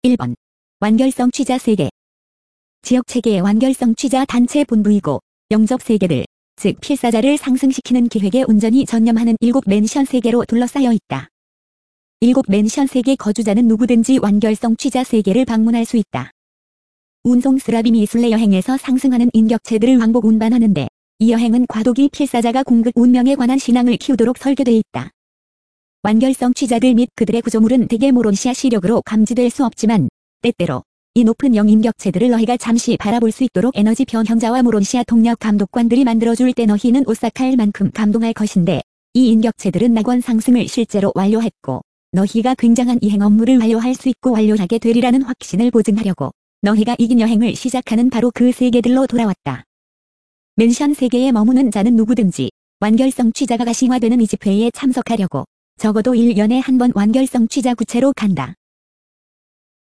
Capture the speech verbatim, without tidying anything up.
일 번. 완결성 취자 세계. 지역체계의 완결성 취자 단체 본부이고 영접 세계를, 즉 필사자를 상승시키는 계획에 온전히 전념하는 일곱 맨션 세계로 둘러싸여 있다. 일곱 맨션 세계 거주자는 누구든지 완결성 취자 세계를 방문할 수 있다. 운송 스라비 미술래 여행에서 상승하는 인격체들을 왕복 운반하는데 이 여행은 과도기 필사자가 궁극 운명에 관한 신앙을 키우도록 설계돼 있다. 완결성 취자들 및 그들의 구조물은 대개 모론시아 시력으로 감지될 수 없지만 때때로 이 높은 영인격체들을 너희가 잠시 바라볼 수 있도록 에너지 변형자와 모론시아 동력 감독관들이 만들어줄 때 너희는 오싹할 만큼 감동할 것인데 이 인격체들은 낙원 상승을 실제로 완료했고 너희가 굉장한 이행 업무를 완료할 수 있고 완료하게 되리라는 확신을 보증하려고 너희가 이긴 여행을 시작하는 바로 그 세계들로 돌아왔다. 맨션 세계에 머무는 자는 누구든지 완결성 취자가 가시화되는 이 집회에 참석하려고 적어도 일 년에 한 번 완결성 취자 구체로 간다.